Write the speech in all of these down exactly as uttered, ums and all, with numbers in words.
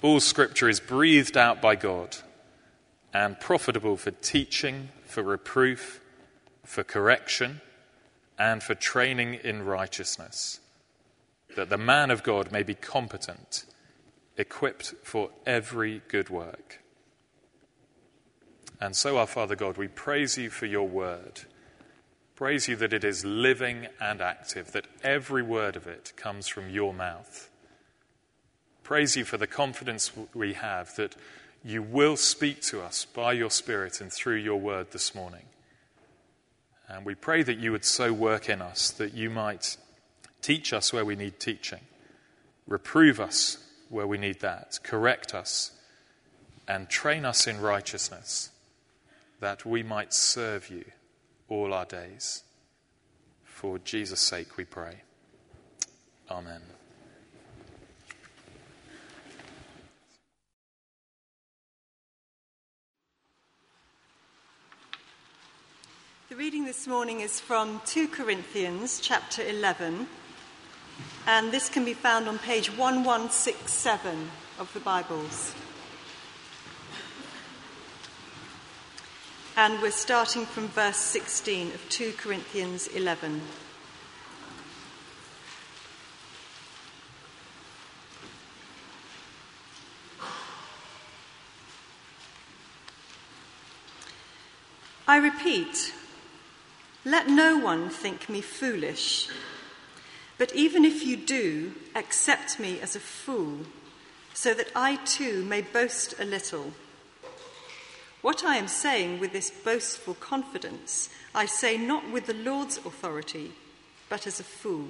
All Scripture is breathed out by God and profitable for teaching, for reproof, for correction, and for training in righteousness, that the man of God may be competent, equipped for every good work. And so, our Father God, we praise you for your word. Praise you that it is living and active, that every word of it comes from your mouth. Praise you for the confidence we have that you will speak to us by your Spirit and through your word this morning. And we pray that you would so work in us that you might teach us where we need teaching, reprove us where we need that, correct us, and train us in righteousness, that we might serve you all our days. For Jesus' sake we pray. Amen. The reading this morning is from Second Corinthians chapter eleven, and this can be found on page eleven sixty-seven of the Bibles. And we're starting from verse sixteen of Second Corinthians eleven. I repeat, let no one think me foolish, but even if you do, accept me as a fool, so that I too may boast a little. What I am saying with this boastful confidence, I say not with the Lord's authority, but as a fool.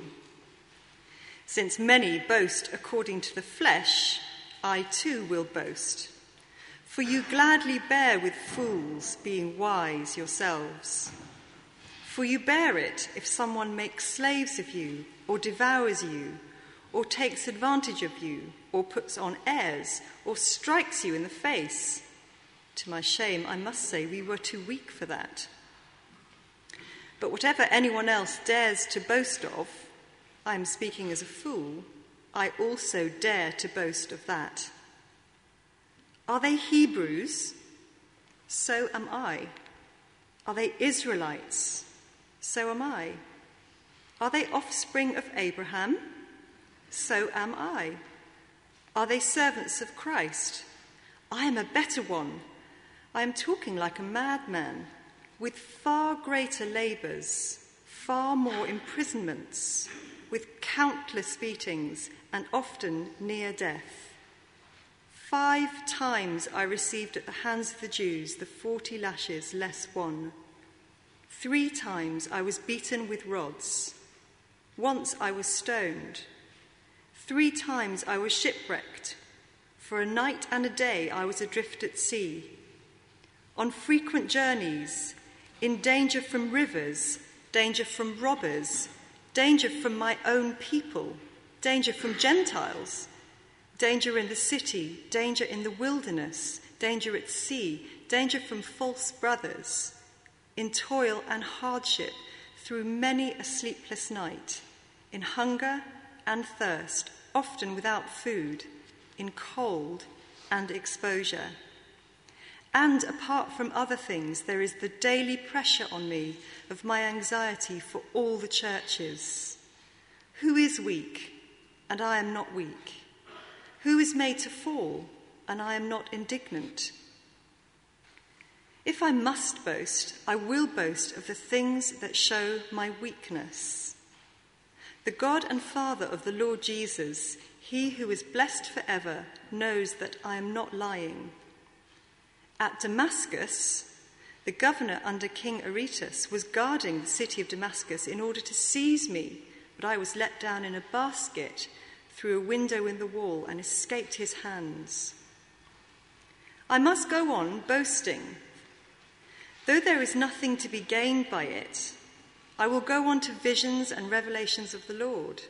Since many boast according to the flesh, I too will boast. For you gladly bear with fools, being wise yourselves. For you bear it if someone makes slaves of you, or devours you, or takes advantage of you, or puts on airs, or strikes you in the face. To my shame, I must say we were too weak for that. But whatever anyone else dares to boast of, I am speaking as a fool, I also dare to boast of that. Are they Hebrews? So am I. Are they Israelites? So am I. Are they offspring of Abraham? So am I. Are they servants of Christ? I am a better one. I am talking like a madman, with far greater labours, far more imprisonments, with countless beatings, and often near death. Five times I received at the hands of the Jews the forty lashes less one. Three times I was beaten with rods. Once I was stoned. Three times I was shipwrecked. For a night and a day I was adrift at sea. On frequent journeys, in danger from rivers, danger from robbers, danger from my own people, danger from Gentiles, danger in the city, danger in the wilderness, danger at sea, danger from false brothers, in toil and hardship through many a sleepless night, in hunger and thirst, often without food, in cold and exposure. And apart from other things, there is the daily pressure on me of my anxiety for all the churches. Who is weak, and I am not weak? Who is made to fall, and I am not indignant? If I must boast, I will boast of the things that show my weakness. The God and Father of the Lord Jesus, he who is blessed forever, knows that I am not lying. At Damascus, the governor under King Aretas was guarding the city of Damascus in order to seize me, but I was let down in a basket through a window in the wall and escaped his hands. I must go on boasting. Though there is nothing to be gained by it, I will go on to visions and revelations of the Lord.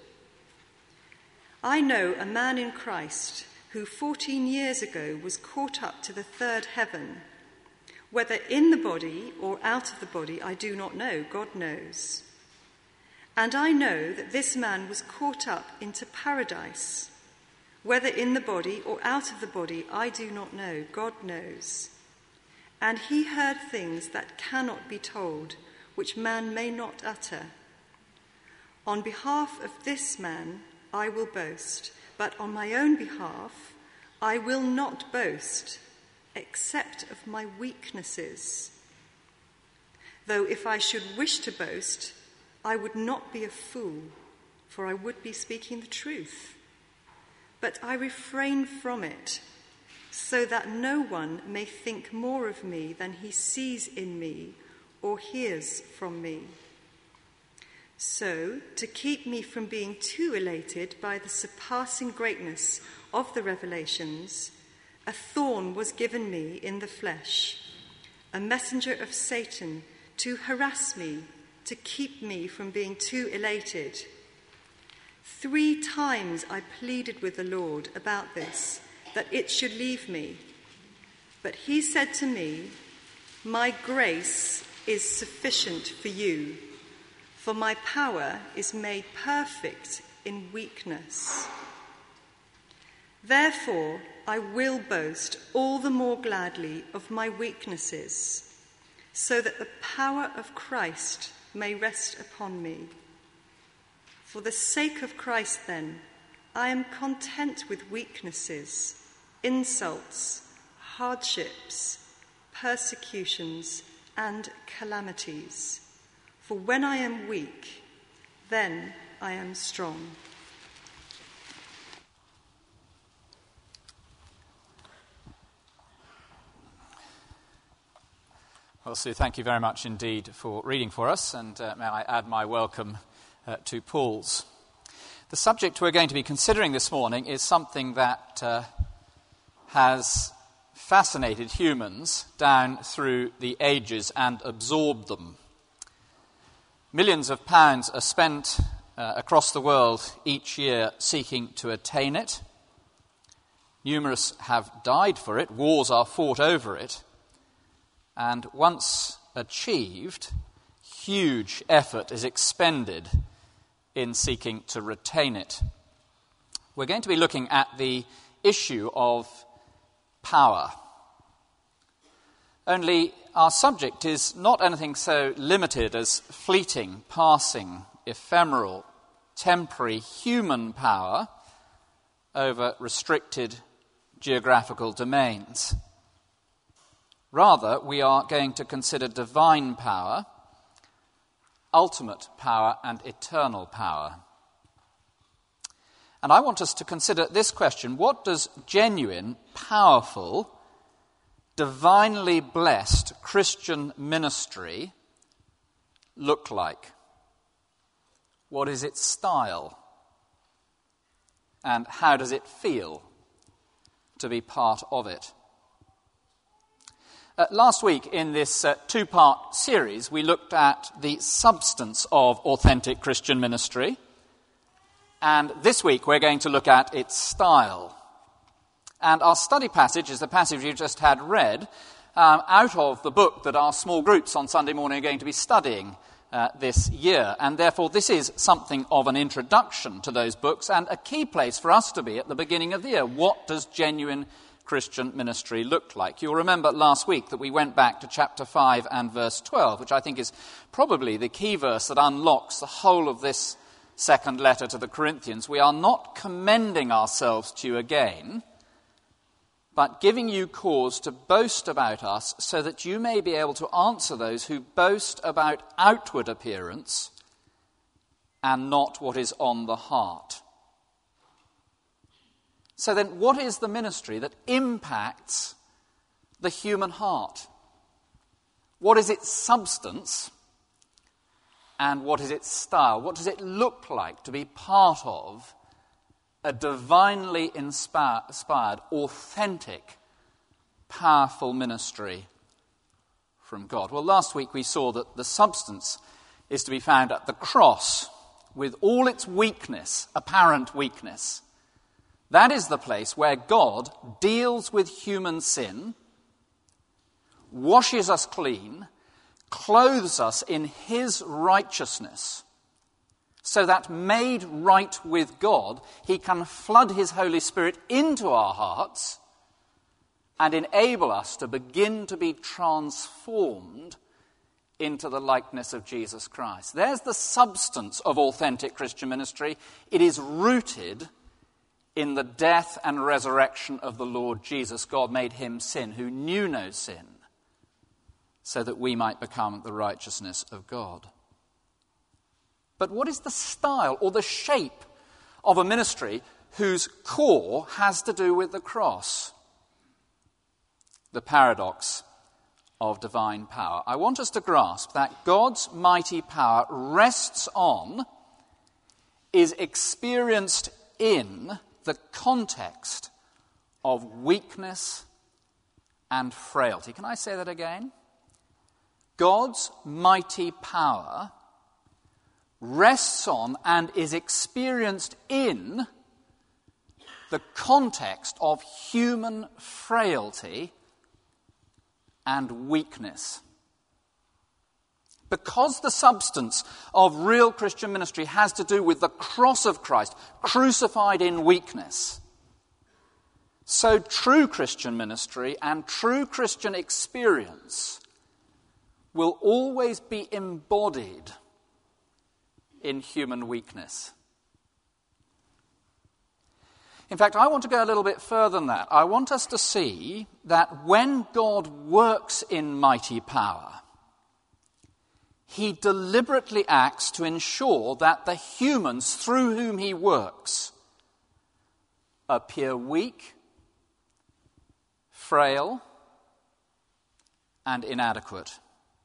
I know a man in Christ who fourteen years ago was caught up to the third heaven. Whether in the body or out of the body, I do not know. God knows. And I know that this man was caught up into paradise. Whether in the body or out of the body, I do not know. God knows. And he heard things that cannot be told, which man may not utter. On behalf of this man I will boast, but on my own behalf I will not boast, except of my weaknesses. Though if I should wish to boast, I would not be a fool, for I would be speaking the truth. But I refrain from it, so that no one may think more of me than he sees in me or hears from me. So, to keep me from being too elated by the surpassing greatness of the revelations, a thorn was given me in the flesh, a messenger of Satan to harass me, to keep me from being too elated. Three times I pleaded with the Lord about this, that it should leave me. But he said to me, "My grace is sufficient for you, for my power is made perfect in weakness. Therefore, I will boast all the more gladly of my weaknesses, so that the power of Christ may rest upon me. For the sake of Christ, then, I am content with weaknesses, insults, hardships, persecutions, and calamities. For when I am weak, then I am strong." Well, Sue, thank you very much indeed for reading for us, and uh, may I add my welcome uh, to Paul's. The subject we're going to be considering this morning is something that uh, has fascinated humans down through the ages and absorbed them. Millions of pounds are spent uh, across the world each year seeking to attain it. Numerous have died for it. Wars are fought over it. And once achieved, huge effort is expended in seeking to retain it. We're going to be looking at the issue of power. Only our subject is not anything so limited as fleeting, passing, ephemeral, temporary human power over restricted geographical domains. Rather, we are going to consider divine power, ultimate power, and eternal power. And I want us to consider this question: what does genuine, powerful, divinely blessed Christian ministry look like? What is its style? And how does it feel to be part of it? Uh, last week, in this uh, two-part series, we looked at the substance of authentic Christian ministry. And this week, we're going to look at its style. And our study passage is the passage you just had read um, out of the book that our small groups on Sunday morning are going to be studying uh, this year. And therefore, this is something of an introduction to those books and a key place for us to be at the beginning of the year. What does genuine Christian ministry look like? You'll remember last week that we went back to chapter five and verse twelve, which I think is probably the key verse that unlocks the whole of this second letter to the Corinthians. "We are not commending ourselves to you again, but giving you cause to boast about us, so that you may be able to answer those who boast about outward appearance and not what is on the heart." So then, what is the ministry that impacts the human heart? What is its substance and what is its style? What does it look like to be part of a divinely inspired, authentic, powerful ministry from God? Well, last week we saw that the substance is to be found at the cross, with all its weakness, apparent weakness. That is the place where God deals with human sin, washes us clean, clothes us in his righteousness, so that made right with God, he can flood his Holy Spirit into our hearts and enable us to begin to be transformed into the likeness of Jesus Christ. There's the substance of authentic Christian ministry. It is rooted in the death and resurrection of the Lord Jesus. God made him sin who knew no sin, so that we might become the righteousness of God. But what is the style or the shape of a ministry whose core has to do with the cross? The paradox of divine power. I want us to grasp that God's mighty power rests on, is experienced in the context of weakness and frailty. Can I say that again? God's mighty power rests on and is experienced in the context of human frailty and weakness. Because the substance of real Christian ministry has to do with the cross of Christ, crucified in weakness, so true Christian ministry and true Christian experience will always be embodied in human weakness. In fact, I want to go a little bit further than that. I want us to see that when God works in mighty power, he deliberately acts to ensure that the humans through whom he works appear weak, frail, and inadequate.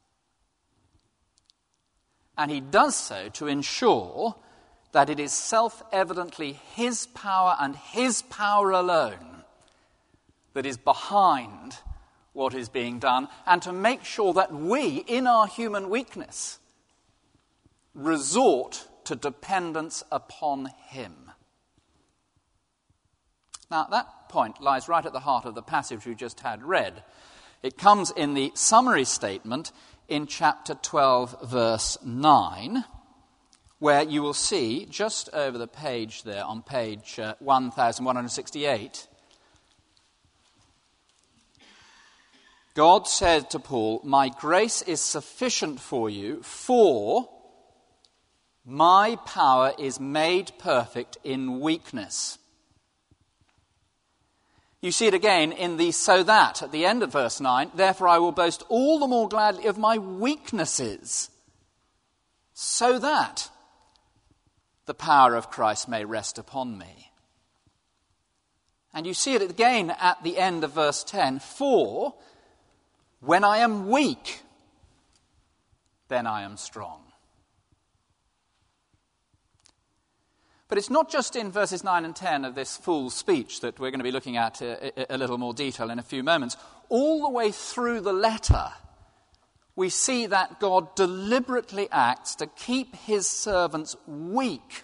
And he does so to ensure that it is self-evidently his power and his power alone that is behind what is being done, and to make sure that we, in our human weakness, resort to dependence upon him. Now, that point lies right at the heart of the passage we just had read. It comes in the summary statement in chapter twelve, verse nine, where you will see, just over the page there, on page uh, one thousand one hundred sixty-eight, God said to Paul, "My grace is sufficient for you, for my power is made perfect in weakness." You see it again in the "so that" at the end of verse nine. "Therefore I will boast all the more gladly of my weaknesses, so that the power of Christ may rest upon me." And you see it again at the end of verse ten. "For when I am weak, then I am strong." But it's not just in verses nine and ten of this full speech that we're going to be looking at a, a little more detail in a few moments. All the way through the letter, we see that God deliberately acts to keep his servants weak,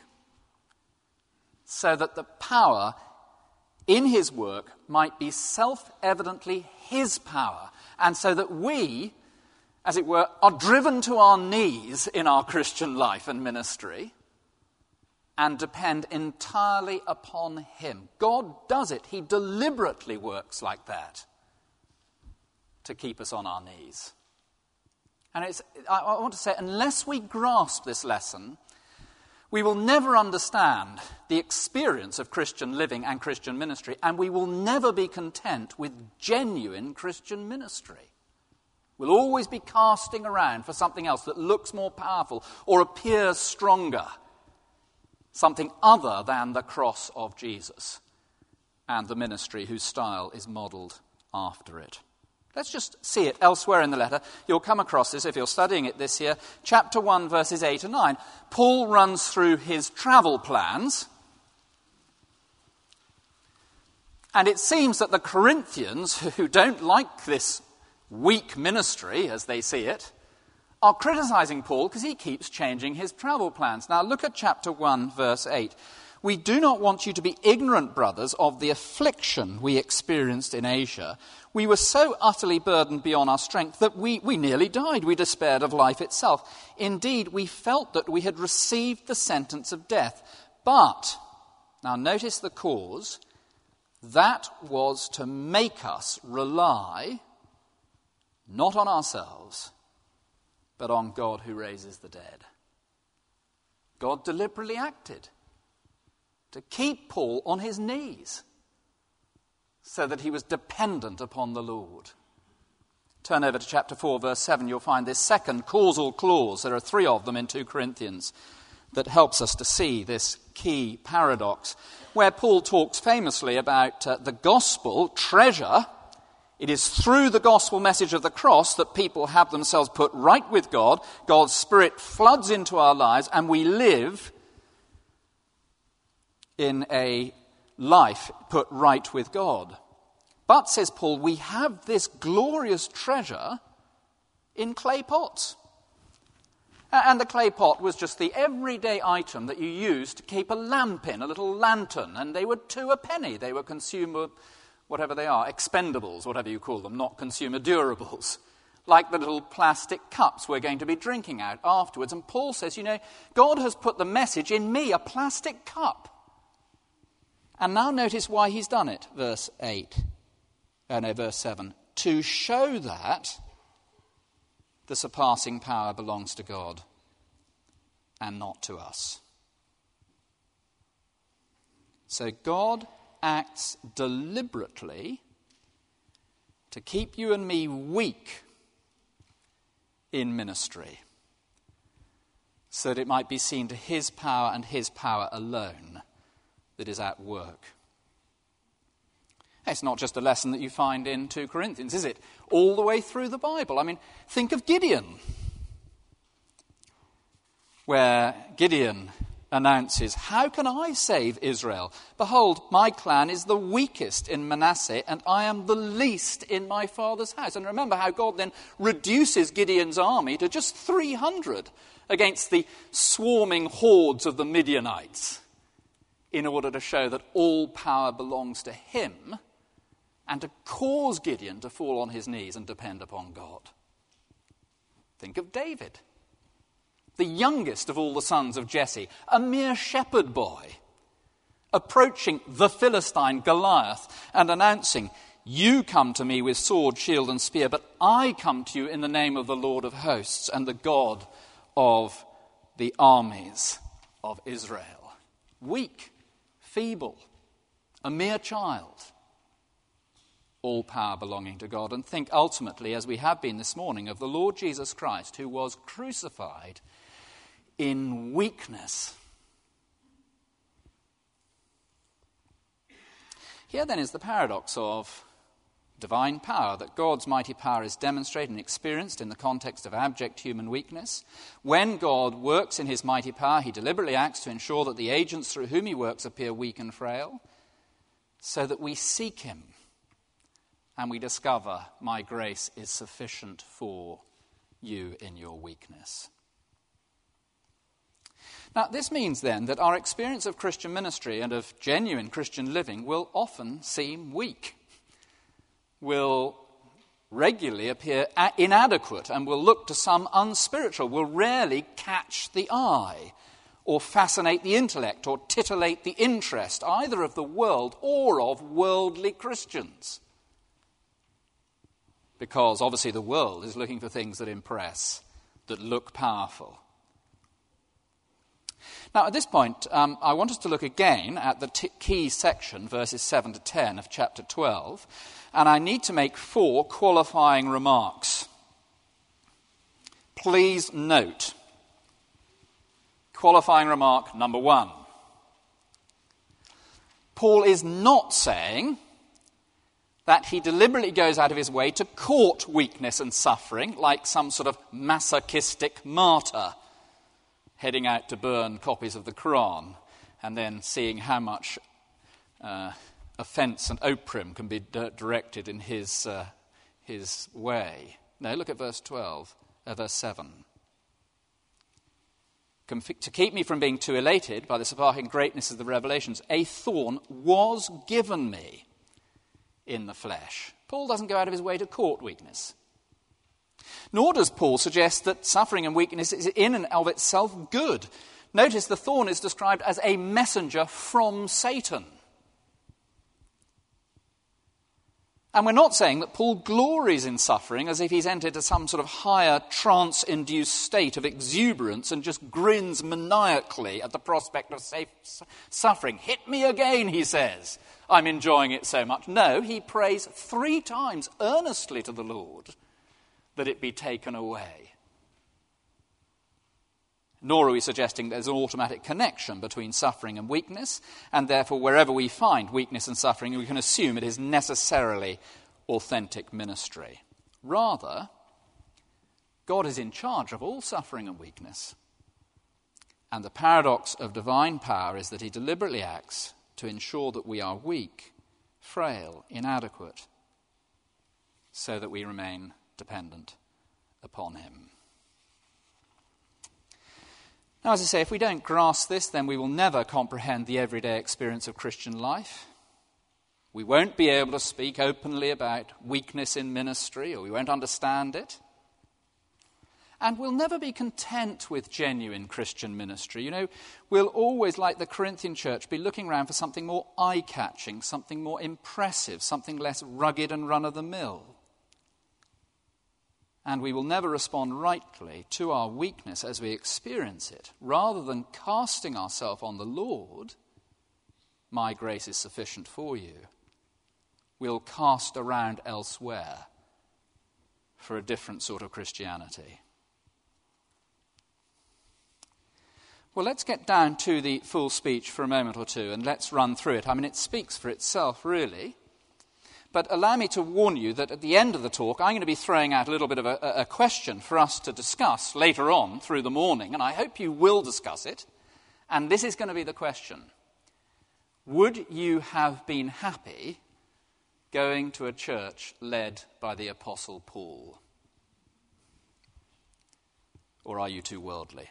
so that the power in his work might be self-evidently his power, and so that we, as it were, are driven to our knees in our Christian life and ministry and depend entirely upon him. God does it. He deliberately works like that to keep us on our knees. And it's, I want to say, unless we grasp this lesson, we will never understand the experience of Christian living and Christian ministry, and we will never be content with genuine Christian ministry. We'll always be casting around for something else that looks more powerful or appears stronger, something other than the cross of Jesus and the ministry whose style is modelled after it. Let's just see it elsewhere in the letter. You'll come across this if you're studying it this year. Chapter one, verses eight and nine. Paul runs through his travel plans. And it seems that the Corinthians, who don't like this weak ministry, as they see it, are criticizing Paul because he keeps changing his travel plans. Now look at chapter one, verse eight. We do not want you to be ignorant, brothers, of the affliction we experienced in Asia. We were so utterly burdened beyond our strength that we, we nearly died. We despaired of life itself. Indeed, we felt that we had received the sentence of death. But, now notice the cause, that was to make us rely not on ourselves, but on God who raises the dead. God deliberately acted to keep Paul on his knees so that he was dependent upon the Lord. Turn over to chapter four, verse seven. You'll find this second causal clause. There are three of them in Second Corinthians that helps us to see this key paradox, where Paul talks famously about uh, the gospel treasure. It is through the gospel message of the cross that people have themselves put right with God. God's Spirit floods into our lives and we live in a life put right with God. But, says Paul, we have this glorious treasure in clay pots. And the clay pot was just the everyday item that you used to keep a lamp in, a little lantern, and they were two a penny. They were consumer, whatever they are, expendables, whatever you call them, not consumer durables, like the little plastic cups we're going to be drinking out afterwards. And Paul says, you know, God has put the message in me, a plastic cup. And now notice why he's done it, verse eight, uh, no, verse seven, to show that the surpassing power belongs to God and not to us. So God acts deliberately to keep you and me weak in ministry, so that it might be seen to his power and his power alone that is at work. It's not just a lesson that you find in Second Corinthians, is it? All the way through the Bible. I mean, think of Gideon, where Gideon announces, how can I save Israel? Behold, my clan is the weakest in Manasseh, and I am the least in my father's house. And remember how God then reduces Gideon's army to just three hundred against the swarming hordes of the Midianites, in order to show that all power belongs to him and to cause Gideon to fall on his knees and depend upon God. Think of David, the youngest of all the sons of Jesse, a mere shepherd boy, approaching the Philistine Goliath and announcing, you come to me with sword, shield and spear, but I come to you in the name of the Lord of hosts and the God of the armies of Israel. Weak, feeble, a mere child, all power belonging to God. And think ultimately, as we have been this morning, of the Lord Jesus Christ, who was crucified in weakness. Here then is the paradox of divine power, that God's mighty power is demonstrated and experienced in the context of abject human weakness. When God works in his mighty power, he deliberately acts to ensure that the agents through whom he works appear weak and frail, so that we seek him and we discover, my grace is sufficient for you in your weakness. Now, this means then that our experience of Christian ministry and of genuine Christian living will often seem weak, will regularly appear inadequate, and will look to some unspiritual, will rarely catch the eye or fascinate the intellect or titillate the interest either of the world or of worldly Christians. Because obviously the world is looking for things that impress, that look powerful. Now, at this point, um, I want us to look again at the t- key section, verses seven to ten of chapter twelve, and I need to make four qualifying remarks. Please note, qualifying remark number one. Paul is not saying that he deliberately goes out of his way to court weakness and suffering like some sort of masochistic martyr, heading out to burn copies of the Quran and then seeing how much uh, offence and opprobrium can be d- directed in his uh, his way. No, look at verse twelve, uh, verse seven. To keep me from being too elated by the surpassing greatness of the revelations, a thorn was given me in the flesh. Paul doesn't go out of his way to court weakness. Nor does Paul suggest that suffering and weakness is in and of itself good. Notice the thorn is described as a messenger from Satan. And we're not saying that Paul glories in suffering as if he's entered some sort of higher trance-induced state of exuberance and just grins maniacally at the prospect of safe suffering. Hit me again, he says. I'm enjoying it so much. No, he prays three times earnestly to the Lord that it be taken away. Nor are we suggesting there's an automatic connection between suffering and weakness, and therefore wherever we find weakness and suffering, we can assume it is necessarily authentic ministry. Rather, God is in charge of all suffering and weakness. And the paradox of divine power is that he deliberately acts to ensure that we are weak, frail, inadequate, so that we remain dependent upon him. Now, as I say, if we don't grasp this, then we will never comprehend the everyday experience of Christian life. We won't be able to speak openly about weakness in ministry, or we won't understand it. And we'll never be content with genuine Christian ministry. You know, we'll always, like the Corinthian church, be looking around for something more eye-catching, something more impressive, something less rugged and run-of-the-mill. And we will never respond rightly to our weakness as we experience it. Rather than casting ourselves on the Lord, my grace is sufficient for you, we'll cast around elsewhere for a different sort of Christianity. Well, let's get down to the full speech for a moment or two and let's run through it. I mean, it speaks for itself, really. But allow me to warn you that at the end of the talk, I'm going to be throwing out a little bit of a, a question for us to discuss later on through the morning, and I hope you will discuss it. And this is going to be the question. Would you have been happy going to a church led by the Apostle Paul? Or are you too worldly?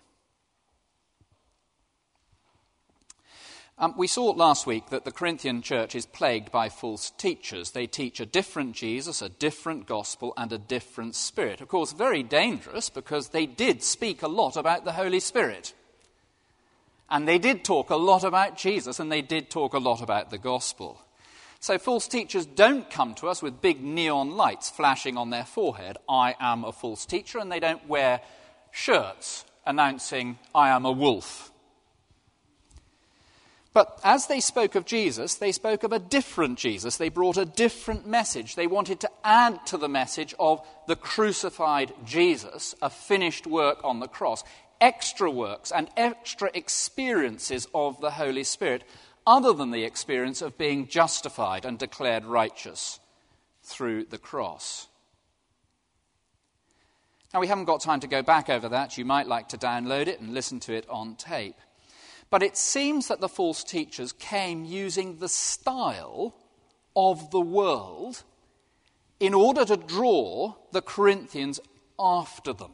Um, we saw last week that the Corinthian church is plagued by false teachers. They teach a different Jesus, a different gospel, and a different Spirit. Of course, very dangerous because they did speak a lot about the Holy Spirit. And they did talk a lot about Jesus, and they did talk a lot about the gospel. So false teachers don't come to us with big neon lights flashing on their forehead, I am a false teacher, and they don't wear shirts announcing, I am a wolf. But as they spoke of Jesus, they spoke of a different Jesus. They brought a different message. They wanted to add to the message of the crucified Jesus, a finished work on the cross, extra works and extra experiences of the Holy Spirit, other than the experience of being justified and declared righteous through the cross. Now, we haven't got time to go back over that. You might like to download it and listen to it on tape. But it seems that the false teachers came using the style of the world in order to draw the Corinthians after them.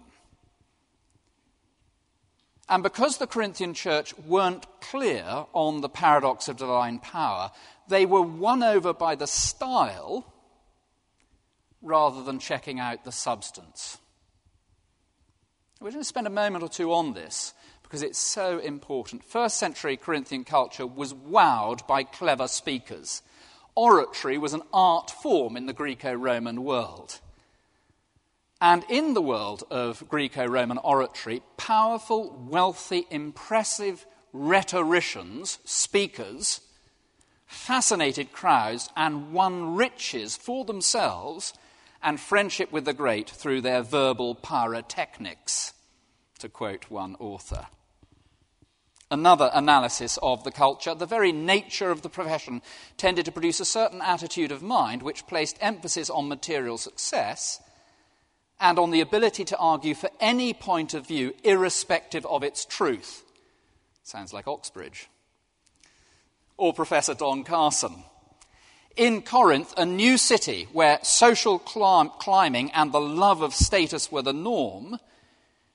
And because the Corinthian church weren't clear on the paradox of divine power, they were won over by the style rather than checking out the substance. We're going to spend a moment or two on this, because it's so important. First century Corinthian culture was wowed by clever speakers. Oratory was an art form in the Greco-Roman world. And in the world of Greco-Roman oratory, powerful, wealthy, impressive rhetoricians, speakers, fascinated crowds and won riches for themselves and friendship with the great through their verbal pyrotechnics, to quote one author. Another analysis of the culture, the very nature of the profession tended to produce a certain attitude of mind which placed emphasis on material success and on the ability to argue for any point of view irrespective of its truth. Sounds like Oxbridge. Or Professor Don Carson. In Corinth, a new city where social clim- climbing and the love of status were the norm,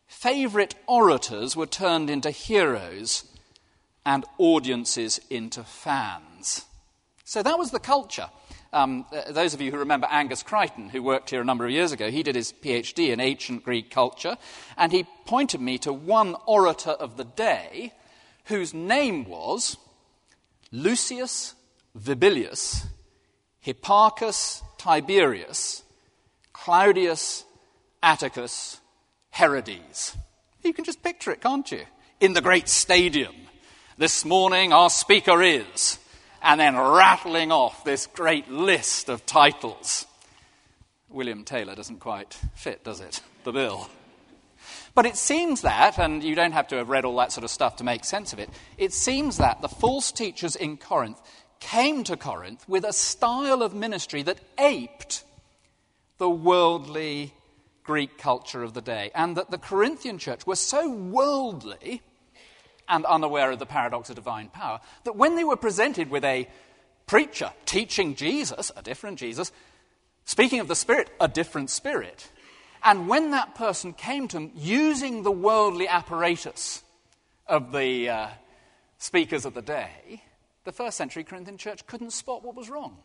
favourite orators were turned into heroes and audiences into fans. So that was the culture. Um, those of you who remember Angus Crichton, who worked here a number of years ago, he did his PhD in ancient Greek culture, and he pointed me to one orator of the day whose name was Lucius Vibilius Hipparchus Tiberius Claudius Atticus Herodes. You can just picture it, can't you? In the great stadium. This morning our speaker is, and then rattling off this great list of titles. William Taylor doesn't quite fit, does it? The bill. But it seems that, and you don't have to have read all that sort of stuff to make sense of it, it seems that the false teachers in Corinth came to Corinth with a style of ministry that aped the worldly Greek culture of the day, and that the Corinthian church were so worldly and unaware of the paradox of divine power, that when they were presented with a preacher teaching Jesus, a different Jesus, speaking of the Spirit, a different Spirit, and when that person came to them using the worldly apparatus of the uh, speakers of the day, the first century Corinthian church couldn't spot what was wrong.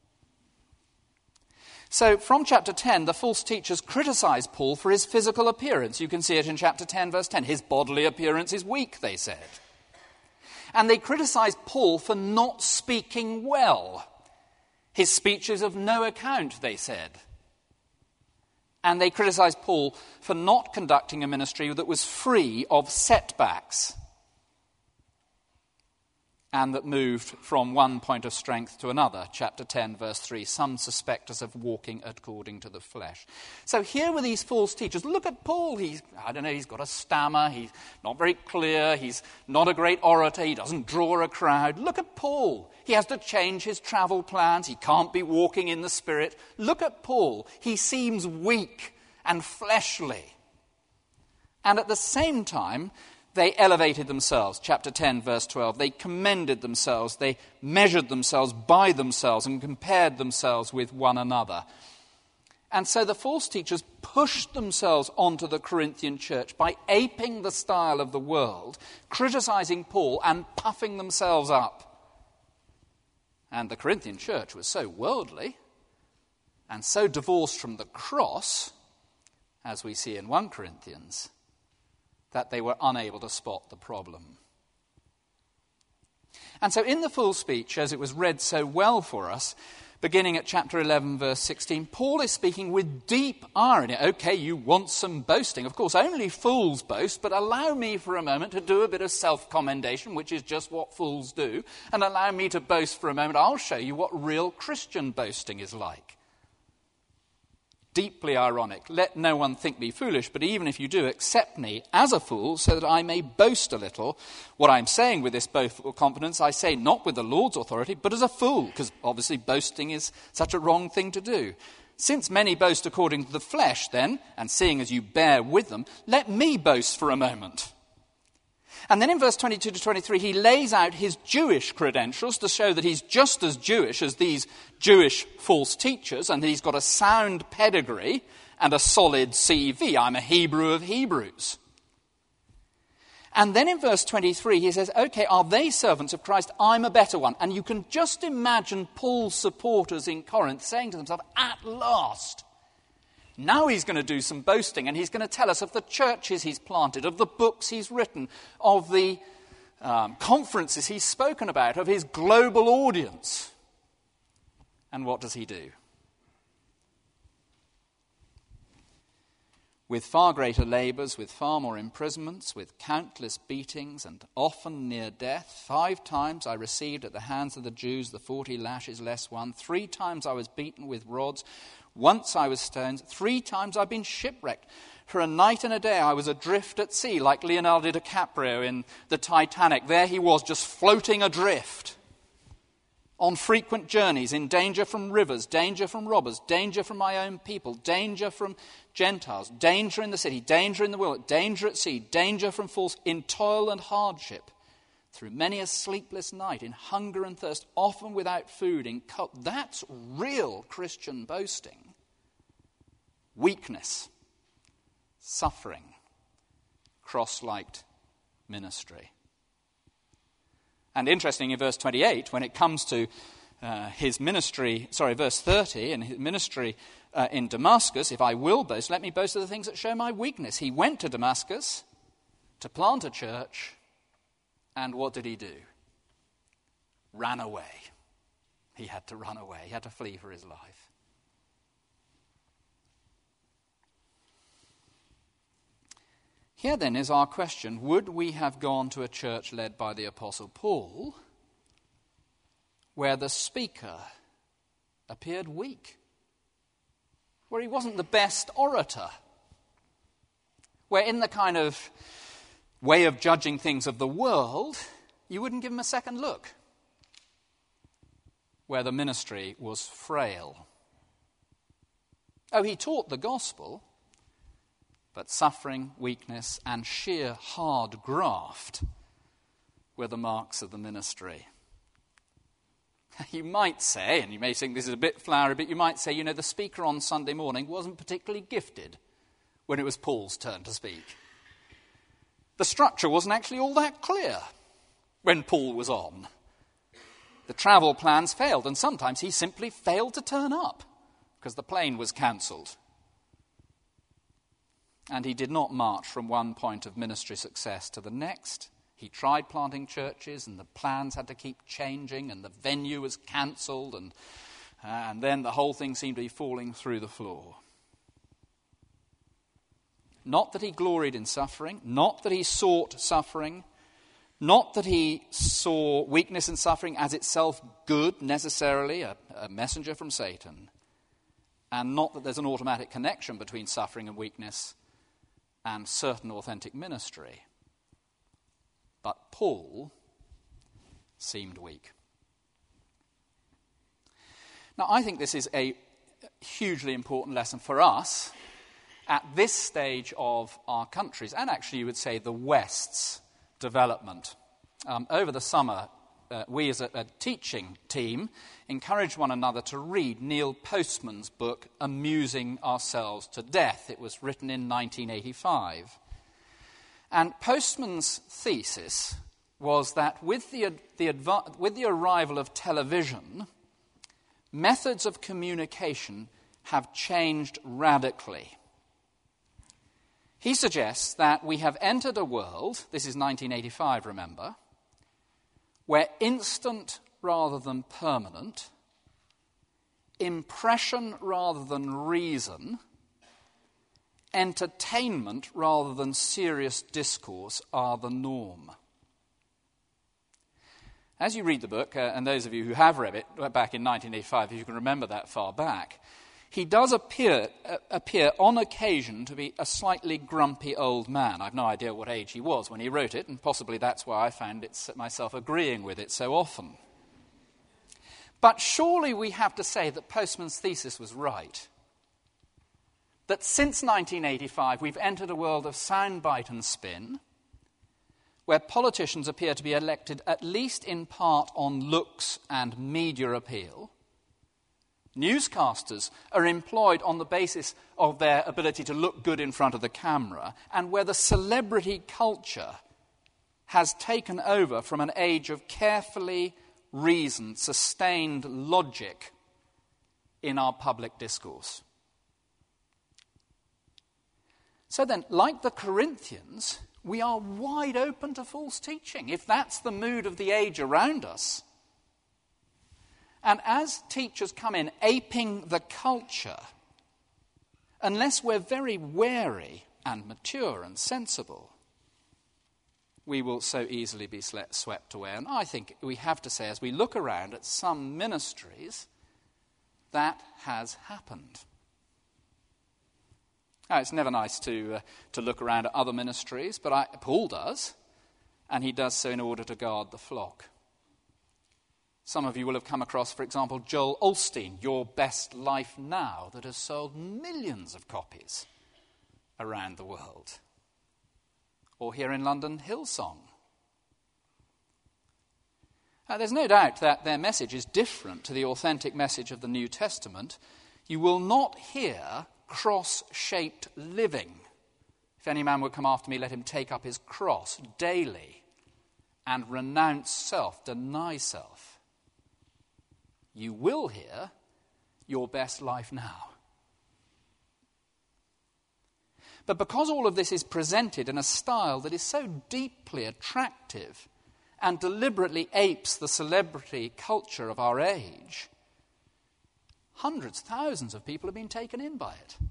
So from chapter ten, the false teachers criticize Paul for his physical appearance. You can see it in chapter ten, verse ten. His bodily appearance is weak, they said. And they criticize Paul for not speaking well. His speech is of no account, they said. And they criticize Paul for not conducting a ministry that was free of setbacks and that moved from one point of strength to another. Chapter ten, verse three, some suspect us of walking according to the flesh. So here were these false teachers. Look at Paul. He's, I don't know, he's got a stammer. He's not very clear. He's not a great orator. He doesn't draw a crowd. Look at Paul. He has to change his travel plans. He can't be walking in the Spirit. Look at Paul. He seems weak and fleshly. And at the same time, they elevated themselves. Chapter ten, verse twelve. They commended themselves. They measured themselves by themselves and compared themselves with one another. And so the false teachers pushed themselves onto the Corinthian church by aping the style of the world, criticizing Paul and puffing themselves up. And the Corinthian church was so worldly and so divorced from the cross, as we see in First Corinthians, that they were unable to spot the problem. And so in the full speech, as it was read so well for us, beginning at chapter eleven, verse sixteen, Paul is speaking with deep irony. Okay, you want some boasting. Of course, only fools boast, but allow me for a moment to do a bit of self-commendation, which is just what fools do, and allow me to boast for a moment. I'll show you what real Christian boasting is like. Deeply ironic. Let no one think me foolish, but even if you do, accept me as a fool so that I may boast a little. What I'm saying with this boastful confidence, I say not with the Lord's authority, but as a fool, because obviously boasting is such a wrong thing to do. Since many boast according to the flesh, then, and seeing as you bear with them, let me boast for a moment. And then in verse twenty-two to twenty-three, he lays out his Jewish credentials to show that he's just as Jewish as these Jewish false teachers, and that he's got a sound pedigree and a solid C V. I'm a Hebrew of Hebrews. And then in verse twenty-three, he says, okay, are they servants of Christ? I'm a better one. And you can just imagine Paul's supporters in Corinth saying to themselves, at last, now he's going to do some boasting, and he's going to tell us of the churches he's planted, of the books he's written, of the um, conferences he's spoken about, of his global audience. And what does he do? With far greater labours, with far more imprisonments, with countless beatings, and often near death, five times I received at the hands of the Jews the forty lashes less one. Three times I was beaten with rods. Once I was stoned. Three times I've been shipwrecked. For a night and a day I was adrift at sea, like Leonardo DiCaprio in the Titanic. There he was, just floating adrift. On frequent journeys, in danger from rivers, danger from robbers, danger from my own people, danger from Gentiles, danger in the city, danger in the wilderness, danger at sea, danger from false, in toil and hardship, through many a sleepless night, in hunger and thirst, often without food, in cold. That's real Christian boasting. Weakness, suffering, cross-linked ministry. And interesting, in verse twenty-eight, when it comes to uh, his ministry, sorry, verse thirty, and his ministry uh, in Damascus, if I will boast, let me boast of the things that show my weakness. He went to Damascus to plant a church, and what did he do? Ran away. He had to run away. He had to flee for his life. Here then is our question: would we have gone to a church led by the Apostle Paul, where the speaker appeared weak, where he wasn't the best orator, where in the kind of way of judging things of the world, you wouldn't give him a second look, where the ministry was frail? Oh, he taught the gospel, but suffering, weakness, and sheer hard graft were the marks of the ministry. You might say, and you may think this is a bit flowery, but you might say, you know, the speaker on Sunday morning wasn't particularly gifted when it was Paul's turn to speak. The structure wasn't actually all that clear when Paul was on. The travel plans failed, and sometimes he simply failed to turn up because the plane was cancelled. And he did not march from one point of ministry success to the next. He tried planting churches, and the plans had to keep changing, and the venue was cancelled, and, uh, and then the whole thing seemed to be falling through the floor. Not that he gloried in suffering, not that he sought suffering, not that he saw weakness and suffering as itself good, necessarily, a, a messenger from Satan, and not that there's an automatic connection between suffering and weakness and certain authentic ministry. But Paul seemed weak. Now, I think this is a hugely important lesson for us at this stage of our country's, and actually you would say the West's, development. Um, over the summer, uh, we as a, a teaching team encouraged one another to read Neil Postman's book, Amusing Ourselves to Death. It was written in nineteen eighty-five. And Postman's thesis was that with the, the, adva- with the arrival of television, methods of communication have changed radically. He suggests that we have entered a world, this is nineteen eighty-five, remember, where instant rather than permanent, impression rather than reason, entertainment rather than serious discourse are the norm. As you read the book, uh, and those of you who have read it back in nineteen eighty-five, if you can remember that far back, he does appear uh, appear on occasion to be a slightly grumpy old man. I've no idea what age he was when he wrote it, and possibly that's why I found it, myself agreeing with it so often. But surely we have to say that Postman's thesis was right. That since nineteen eighty-five we've entered a world of soundbite and spin, where politicians appear to be elected at least in part on looks and media appeal. Newscasters are employed on the basis of their ability to look good in front of the camera, and where the celebrity culture has taken over from an age of carefully reasoned, sustained logic in our public discourse. So then, like the Corinthians, we are wide open to false teaching, if that's the mood of the age around us. And as teachers come in aping the culture, unless we're very wary and mature and sensible, we will so easily be swept away. And I think we have to say, as we look around at some ministries, that has happened. Now, it's never nice to uh, to look around at other ministries, but I, Paul does, and he does so in order to guard the flock. Some of you will have come across, for example, Joel Osteen, Your Best Life Now, that has sold millions of copies around the world. Or here in London, Hillsong. Now, there's no doubt that their message is different to the authentic message of the New Testament. You will not hear cross-shaped living If any man would come after me, let him take up his cross daily and renounce self, deny self. You will hear your best life now. But because all of this is presented in a style that is so deeply attractive and deliberately apes the celebrity culture of our age, hundreds, thousands of people have been taken in by it.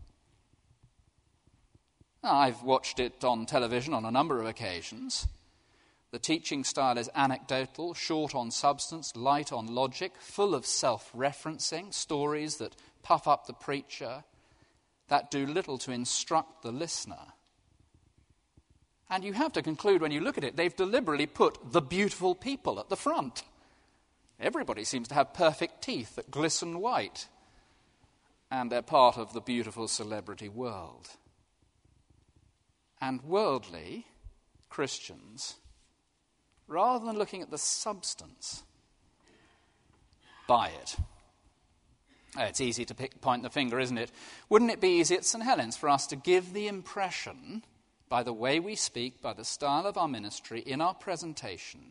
Now, I've watched it on television on a number of occasions. The teaching style is anecdotal, short on substance, light on logic, full of self-referencing, stories that puff up the preacher, that do little to instruct the listener. And you have to conclude when you look at it, they've deliberately put the beautiful people at the front. Everybody seems to have perfect teeth that glisten white, and they're part of the beautiful celebrity world. And worldly Christians, rather than looking at the substance, buy it. Oh, it's easy to pick, point the finger, isn't it? Wouldn't it be easy at Saint Helens for us to give the impression, by the way we speak, by the style of our ministry, in our presentation,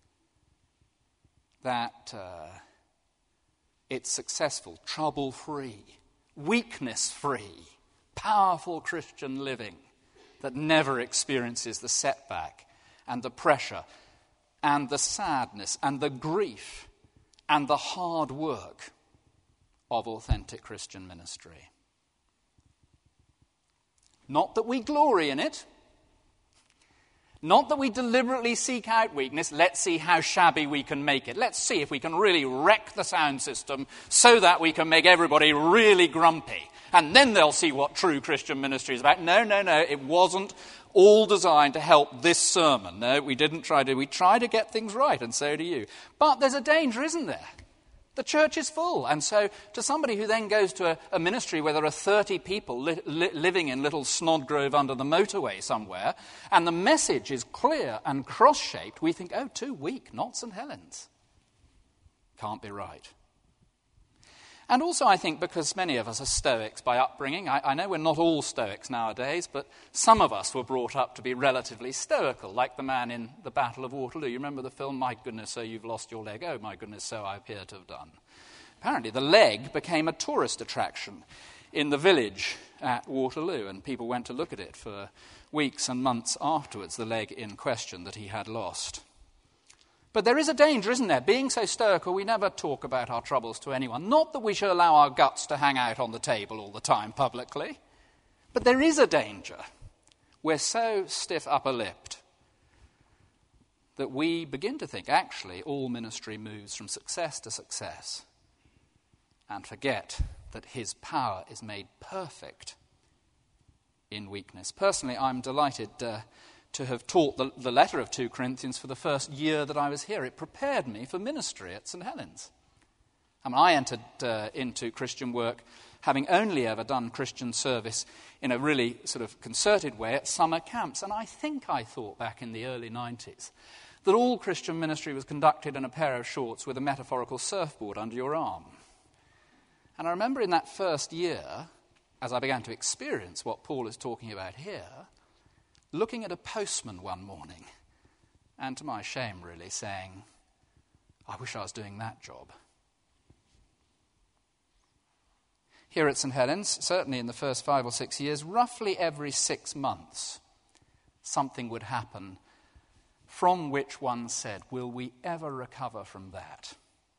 that uh, it's successful, trouble-free, weakness-free, powerful Christian living that never experiences the setback and the pressure and the sadness and the grief and the hard work of authentic Christian ministry. Not that we glory in it, not that we deliberately seek out weakness. Let's see how shabby we can make it. Let's see if we can really wreck the sound system so that we can make everybody really grumpy. And then they'll see what true Christian ministry is about. No, no, no, it wasn't all designed to help this sermon. No, we didn't try to. We try to get things right, and so do you. But there's a danger, isn't there? The church is full. And so to somebody who then goes to a, a ministry where there are thirty people li- li- living in little Snodgrove under the motorway somewhere, and the message is clear and cross-shaped, we think, oh, too weak, not Saint Helens. Can't be right. And also, I think, because many of us are Stoics by upbringing. I, I know we're not all Stoics nowadays, but some of us were brought up to be relatively stoical, like the man in the Battle of Waterloo. You remember the film, My Goodness, So You've Lost Your Leg? Oh, my goodness, so I appear to have done. Apparently, the leg became a tourist attraction in the village at Waterloo, and people went to look at it for weeks and months afterwards, the leg in question that he had lost. But there is a danger, isn't there? Being so stoical, we never talk about our troubles to anyone. Not that we should allow our guts to hang out on the table all the time publicly, but there is a danger. We're so stiff upper-lipped that we begin to think, actually, all ministry moves from success to success, and forget that his power is made perfect in weakness. Personally, I'm delighted uh, to have taught the, the letter of Second Corinthians for the first year that I was here. It prepared me for ministry at Saint Helens. I mean, I entered uh, into Christian work having only ever done Christian service in a really sort of concerted way at summer camps. And I think I thought back in the early nineties that all Christian ministry was conducted in a pair of shorts with a metaphorical surfboard under your arm. And I remember in that first year, as I began to experience what Paul is talking about here, looking at a postman one morning, and to my shame really, saying, I wish I was doing that job. Here at Saint Helens, certainly in the first five or six years, roughly every six months, something would happen from which one said, will we ever recover from that?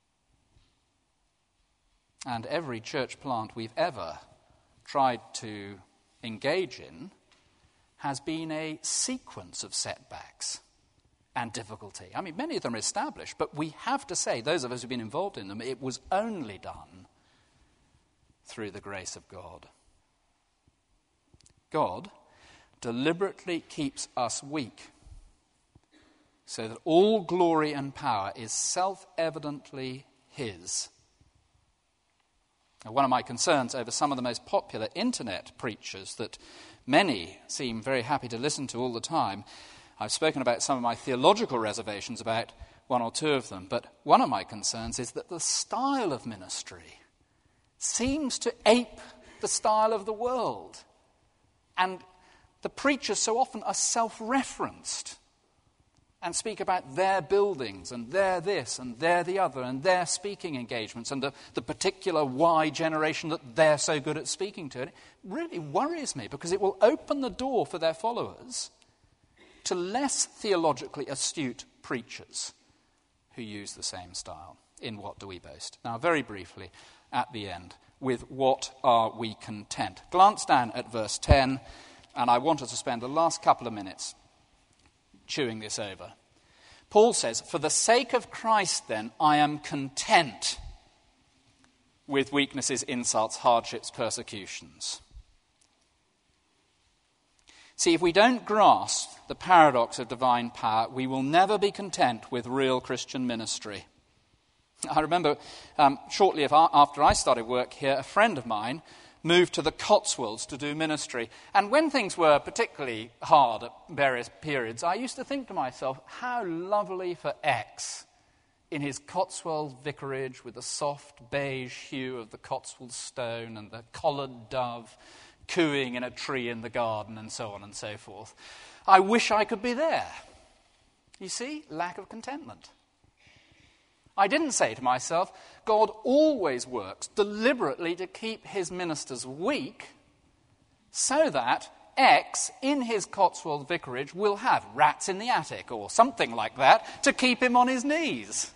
And every church plant we've ever tried to engage in has been a sequence of setbacks and difficulty. I mean, many of them are established, but we have to say, those of us who've been involved in them, it was only done through the grace of God. God deliberately keeps us weak so that all glory and power is self-evidently his. Now, one of my concerns over some of the most popular internet preachers that many seem very happy to listen to all the time, I've spoken about some of my theological reservations about one or two of them, but one of my concerns is that the style of ministry seems to ape the style of the world. And The preachers so often are self-referenced and speak about their buildings and their this and their the other and their speaking engagements and the, the particular Y generation that they're so good at speaking to. And it really worries me because it will open the door for their followers to less theologically astute preachers who use the same style. In What Do We Boast? Now, very briefly, at the end, with what are we content? Glance down at verse ten, and I want us to spend the last couple of minutes chewing this over. Paul says, "For the sake of Christ, then, I am content with weaknesses, insults, hardships, persecutions." See, if we don't grasp the paradox of divine power, we will never be content with real Christian ministry. I remember um, shortly after I started work here, a friend of mine moved to the Cotswolds to do ministry. And when things were particularly hard at various periods, I used to think to myself, how lovely for X in his Cotswold vicarage with the soft beige hue of the Cotswold stone and the collared dove cooing in a tree in the garden and so on and so forth. I wish I could be there. You see, lack of contentment. I didn't say to myself, God always works deliberately to keep his ministers weak so that X in his Cotswold vicarage will have rats in the attic or something like that to keep him on his knees.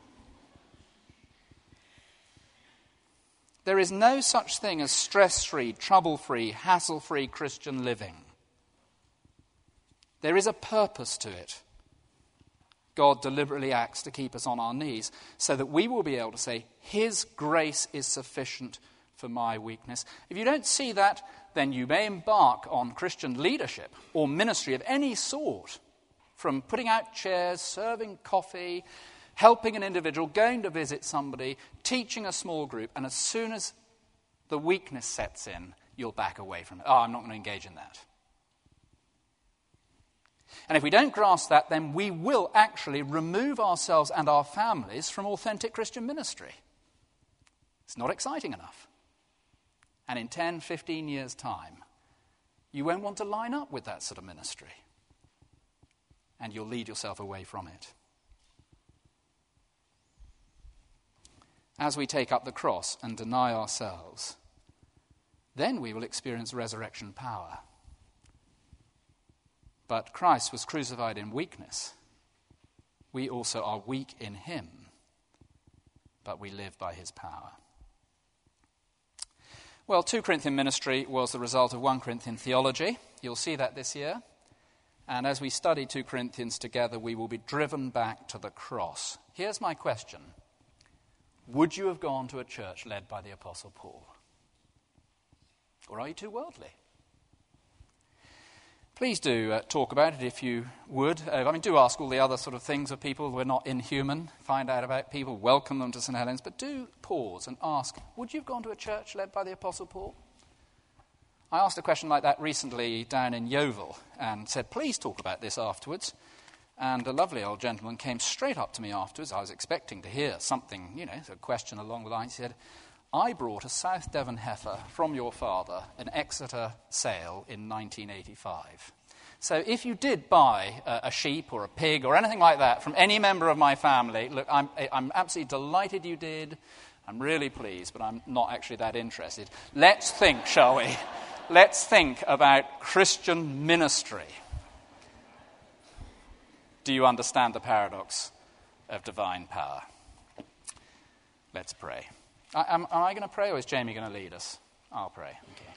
There is no such thing as stress-free, trouble-free, hassle-free Christian living. There is a purpose to it. God deliberately acts to keep us on our knees so that we will be able to say, his grace is sufficient for my weakness. If you don't see that, then you may embark on Christian leadership or ministry of any sort, from putting out chairs, serving coffee, helping an individual, going to visit somebody, teaching a small group, and as soon as the weakness sets in, you'll back away from it. Oh, I'm not going to engage in that. And if we don't grasp that, then we will actually remove ourselves and our families from authentic Christian ministry. It's not exciting enough. And in ten, fifteen years' time, you won't want to line up with that sort of ministry. And you'll lead yourself away from it. As we take up the cross and deny ourselves, then we will experience resurrection power. But Christ was crucified in weakness. We also are weak in him, but we live by his power. Well, two Corinthian ministry was the result of First Corinthian theology. You'll see that this year. And as we study Second Corinthians together, we will be driven back to the cross. Here's my question. Would you have gone to a church led by the Apostle Paul? Or are you too worldly? Please do uh, talk about it if you would. Uh, I mean, do ask all the other sort of things of people who are not inhuman. Find out about people, welcome them to Saint Helens. But do pause and ask, would you have gone to a church led by the Apostle Paul? I asked a question like that recently down in Yeovil and said, please talk about this afterwards. And a lovely old gentleman came straight up to me afterwards. I was expecting to hear something, you know, a question along the lines. He said, I brought a South Devon heifer from your father, an Exeter sale in nineteen eighty-five. So if you did buy a, a sheep or a pig or anything like that from any member of my family, look, I'm, I'm absolutely delighted you did. I'm really pleased, but I'm not actually that interested. Let's think, shall we? Let's think about Christian ministry. Do you understand the paradox of divine power? Let's pray. I, am, am I going to pray or is Jamie going to lead us? I'll pray. Okay.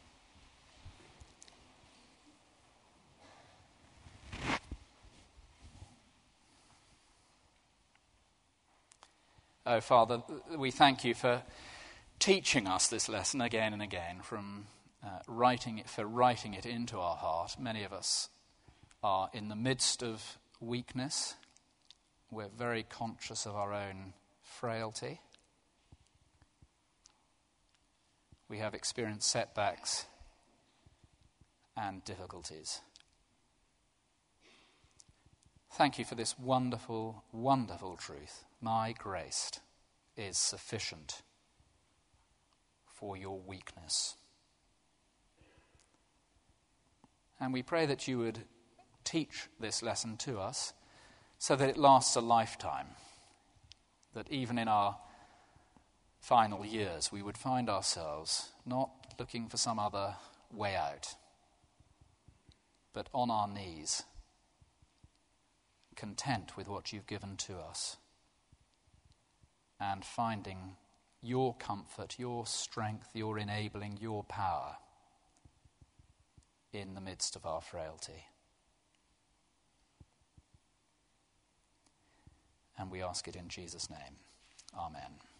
Oh, Father, we thank you for teaching us this lesson again and again, from uh, writing it, for writing it into our heart. Many of us are in the midst of weakness. We're very conscious of our own frailty. We have experienced setbacks and difficulties. Thank you for this wonderful, wonderful truth. My grace is sufficient for your weakness. And we pray that you would teach this lesson to us so that it lasts a lifetime, that even in our final years we would find ourselves not looking for some other way out, but on our knees, content with what you've given to us, and finding your comfort, your strength, your enabling, your power in the midst of our frailty. And we ask it in Jesus' name. Amen.